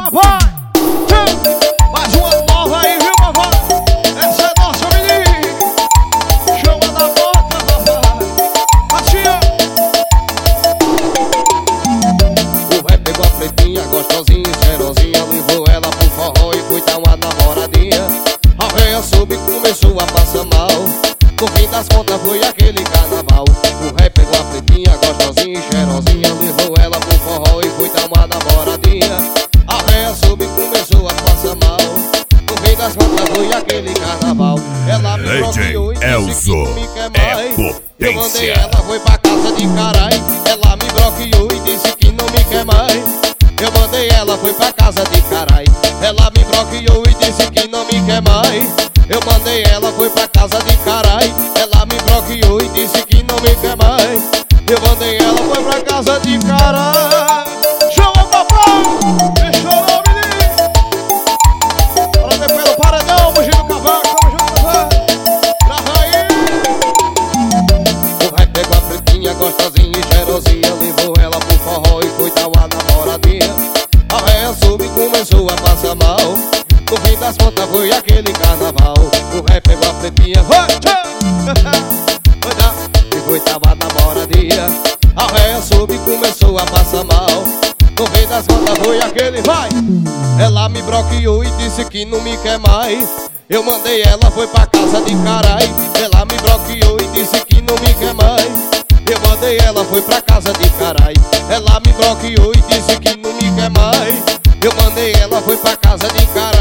papai. Mais uma nova aí, viu, papai? Essa é nossa menina. Chama da boca, papai. Assim, ó. O ré pegou a pretinha, gostosinha, cheirosinha, levou ela pro forró e foi dar uma namoradinha. A véia soube e começou a passar mal. No fim das contas foi aquele carnaval. O ré pegou a pretinha, gostosinha, cheirosinha, levou ela pro forró e foi dar uma namoradinha. A véia soube e começou a passar mal. No fim das contas foi aquele carnaval. Ela me bloqueou e disse que não me quer mais. Eu mandei ela, foi pra casa de carai. Ela me bloqueou e disse que não me quer mais. Eu mandei ela, foi pra casa de carai. Ela me bloqueou e disse que não me quer mais. Eu mandei ela, foi pra casa de carai. Ela me bloqueou e disse que não me quer mais. Eu mandei ela, foi pra casa de carai. Chama, papai. Chorou, menino. Bora ver pelo paredão, bugir no cavaco. Tamo junto, papai. Grava aí. O ré pegou a pretinha, gostosinha e cheirosinha, levou ela pro forró e foi dar uma namoradinha. A véia soube e começou a passar mal. No fim das contas foi aquele carnaval. O ré pegou a pretinha, foi dar e foi dar uma namoradinha. A véia soube e começou a passar mal. No fim das contas foi aquele, vai. Ela me bloqueou e disse que não me quer mais. Eu mandei ela, foi pra casa de carai. Ela me bloqueou e disse que não me quer mais. Eu mandei ela, foi pra casa de carai. Ela me bloqueou e disse que não me quer mais. Eu mandei ela, foi pra casa de carai.